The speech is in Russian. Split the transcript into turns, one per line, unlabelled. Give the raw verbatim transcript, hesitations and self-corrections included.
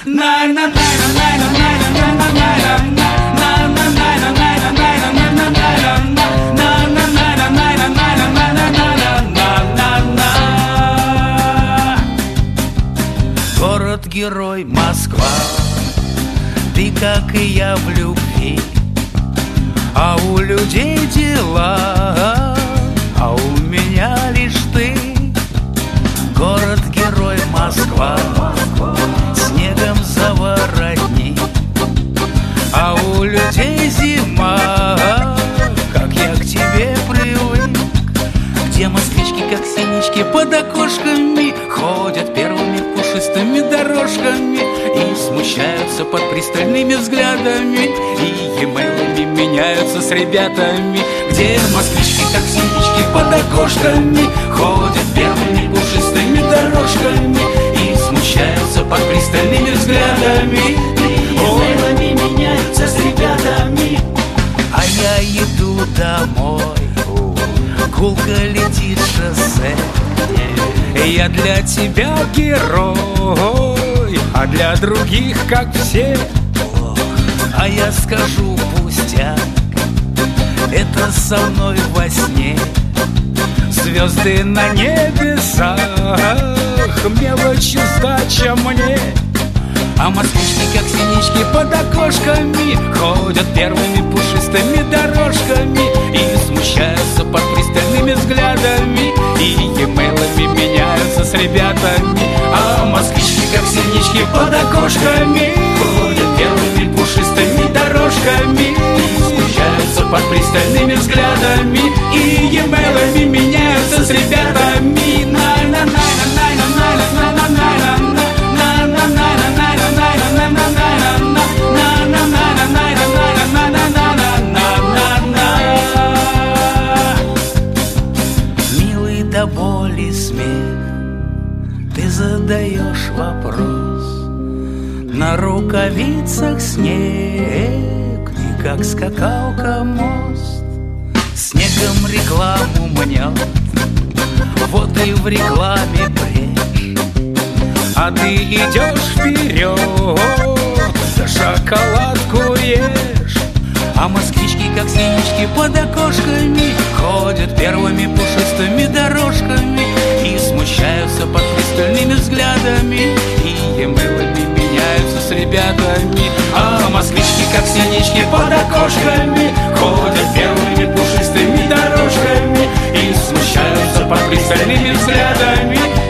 Город-герой Москва, ты, как и я, в любви, а у людей дела, а у меня лишь ты. Город-герой Москва, снегом заворотни, а у людей зима, как я к тебе привык. Где москвички, как синички, под окошками ходят первыми пушистыми дорожками и смущаются под пристальными взглядами, и емейлами меняются с ребятами. Где москвички, как синички, под окошками ходят первыми пушистыми дорожками и смущаются под пристальными взглядами, и емейлами меняются с ребятами. А я иду домой, гулко летит шоссе. Я для тебя герой, а для других как все. А я скажу пустяк, это со мной во сне. Звезды на небесах, мелочь сдача мне. А москвички, как синички, под окошками ходят первыми пушистыми дорожками и смущаются под пристальными взглядами, и емейлами меняются с ребятами. А москвички, как синички, под окошками ходят первыми пушистыми дорожками и смущаются под пристальными взглядами, и емейлами меняются с ребятами. Милый до боли смех, ты задаешь вопрос. На рукавицах снег, и как скакалка мост. Снегом рекламу мнет, вот и в рекламе брешь. А ты идешь вперед, да шоколадку ешь. А москвички, как синички, под окошками ходят первыми пушистыми дорожками и смущаются под пристальными взглядами, и емейлами меняются с ребятами. А москвички, как синички, под окошками ходят первыми пушистыми дорожками и смущаются под пристальными взглядами,